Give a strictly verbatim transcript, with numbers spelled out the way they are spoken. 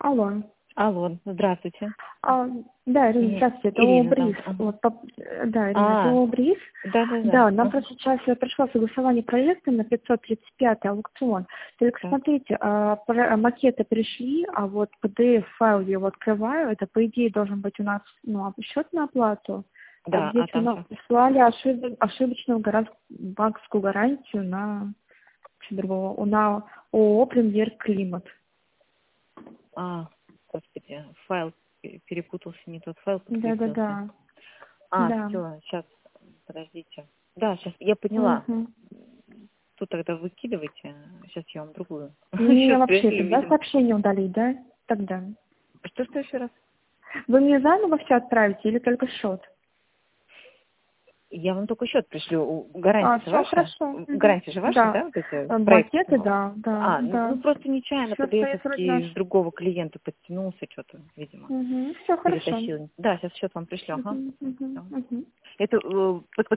Алло. Алло, здравствуйте. А, да, Ирина, И- здравствуйте, это Ирина, да. ООБРИС. Ага. Вот, по- Да, Ирина, это А, ООБРИС. да-да-да. Да, нам Ага. просто сейчас э, пришло согласование проекта на пятьсот тридцать пятый аукцион. Только Так. смотрите, а, про- макеты пришли, а вот пи ди эф-файл я его открываю, это, по идее, должен быть у нас ну, счет на оплату. А Да, здесь а вы там нам что? прислали ошиб- ошибочную гарант- банковскую гарантию на, что другого, на ООО «Премьер Климат». А, господи, файл пе- перепутался, не тот файл подгрузился. Да-да-да. А, Да. все, сейчас, подождите. Да, сейчас я поняла. Мгм. Тут тогда выкидывайте. Сейчас я вам другую. Мне Сейчас вообще пришлю, тогда видимо. сообщение удалить, да? Тогда. Что, что еще раз? Вы мне заново все отправите или только счет? Я вам только счет пришлю. У- А, Гарантия-то все ваша? хорошо. Мгм. Гарантия же ваша, Да. да, вот эти Э, проекты? Макеты, да, да, А, ну, да. ну просто нечаянно Все стоит вроде пи ди эф-овский из наш. другого клиента подтянулся что-то, видимо. Угу. Все хорошо. Перетащил. Да, сейчас счет вам пришлю, ага. Угу, угу, Всё. угу. Это э, под-